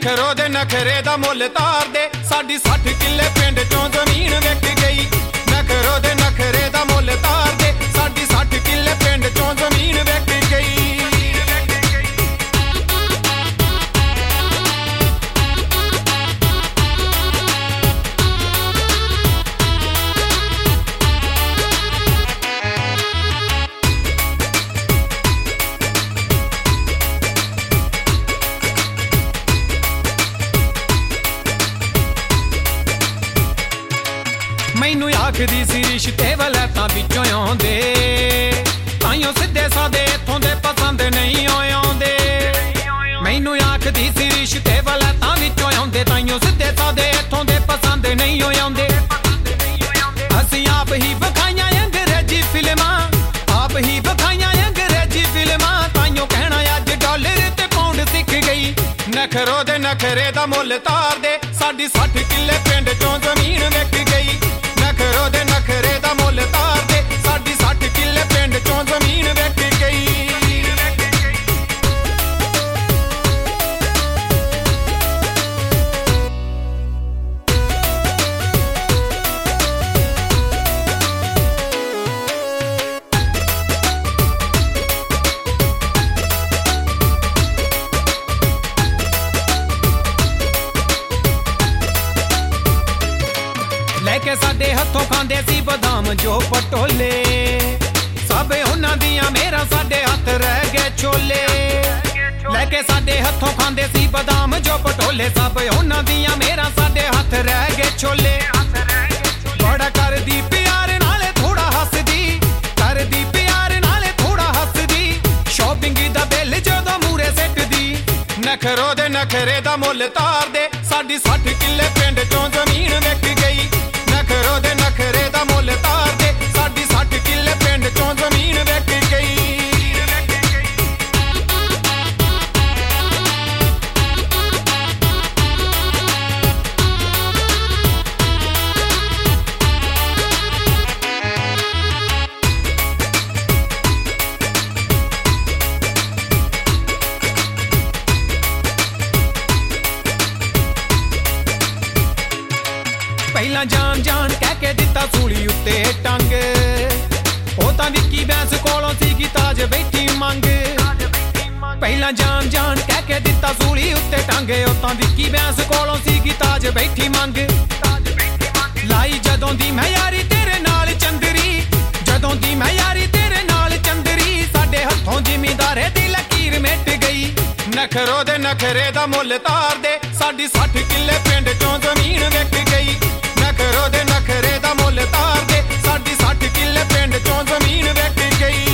नखरो दे नखरे दा मुल तार दे साडी 60 किले पिंड चों जमीन विक गई। नखरो दे नखरे दा मुल तार दे साडी 60 किले पिंड चों जमीन विक गई। मैनू आखदी सी रिश्ते वलैतां विचों आउंदे ताइयों सिद्धे सादे इत्थों दे पसंद नहीं आउंदे। मैनू आखदी सी रिश्ते वलैतां विचों आउंदे ताइयों सिद्धे सादे इत्थों दे पसंद नहीं आउंदे। असीं आप ही विखाइयां अंग्रेजी फिल्मां आप ही विखाइयां अंग्रेजी फिल्मां ताइयों कहना अज डॉलर ते पाउंड सिख गई। नखरो दे नखरे दा मुल तार दे साडी 60 किले पिंड चों जमीन विक गई। नखरो दे नखरे दा मुल तार दे साडी 60 किले पिंड चों जमीन विक गई। लैके साडे हथों खांदे सी बदाम जो पटोले सब उन्हां दियां मेरा साडे हथ रह गए छोले। लैके साडे हथों खांदे सी बदाम जो पटोले सब उन्हां दियां मेरा साडे हथ रह गए छोले। बड़ा करदी प्यार नाले थोड़ा हसदी करदी प्यार नाले थोड़ा हसदी शॉपिंग दा बिल जदों मूरे सिटदी। नखरो दे नखरे दा मुल तार दे साडी 60 किले पिंड चों जमीन विक गई। नखरो दे नखरे दा मुल तार दे साडी 60 किले पिंड चों जमीन विक गई। पहला जान जान कह के दिता सूली उत्ते टंग ओ तां विक्की बैंस कोलों सीगी ताज बैठी मंग। पहला जान जान कह के दिता सूली उत्ते टंग ओ तां विक्की बैंस कोलों सीगी ताज बैठी मंग। लाई जदों दी मैं यारी तेरे नाल चंदरी जदों दी मैं यारी तेरे नाल चंदरी साडे हथों जिमीदारे दी लकीर मिट गई। नखरो दे नखरे दा मुल तार दे साडी 60 किले पिंड चों जमीन विक गई। नखरो दे नखरे दा मुल तार दे साडी 60 किले पिंड चों जमीन विक गई।